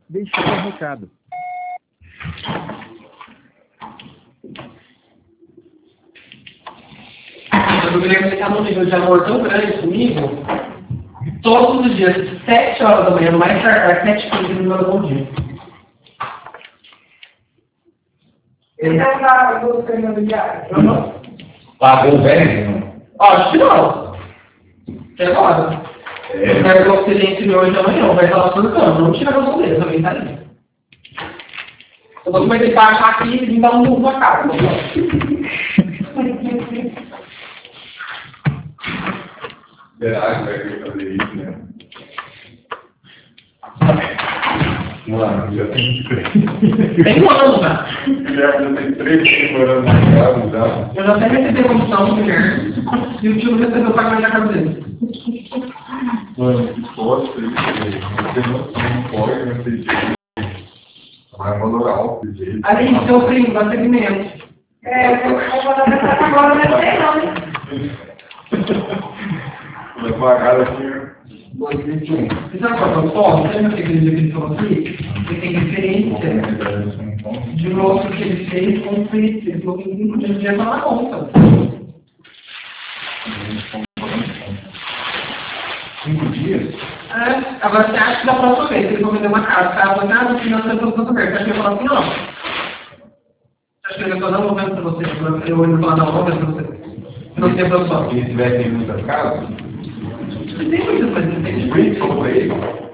deixou um recado. O Guilherme está num nível de amor tão grande comigo que todos os dias, 7 horas da manhã, no mais tardar, 7h15, ele me manda bom dia. Ele não está você imobiliário? Pagou o velho? Acho que não. Até agora. Eu quero que ele entre hoje e amanhã, vai falar por cano. Não tira a razão dele, também tá ali. Eu vou começar a baixar aqui e vir dar um murro na cara. Será que vai querer fazer isso, né? Mano, já tem 3. Tem um ano, né? Já tem 3 morando na casa, já. Eu já até recebi a comissão do Guilherme. E o tio recebeu o pagamento da casa dele. Mano, que bosta isso, velho. Não pode, não tem jeito. Vai valorar alto desse jeito. Ali, seu primo, dá segmento. Eu vou dar essa agora, não sei não, né? Vai pagar assim. 2021. E sabe qual é o ponto? Lembra aquele dia que ele falou assim? Ele tem referência de um outro que ele fez com o Felipe. Ele falou que não podia dinheiro na conta. 5 dias? É, agora você acha que da próxima vez que ele for vender uma casa, o cara vai falar, no final você vai fazer você acha que ele vai falar assim, não. Você acha que ele vai falar, não, vou vender pra você. Eu vou falar, não, vou vender pra você. Não tem produção. Se tiver muitas casas? Tem muitas coisas, tem Muito sobre ele.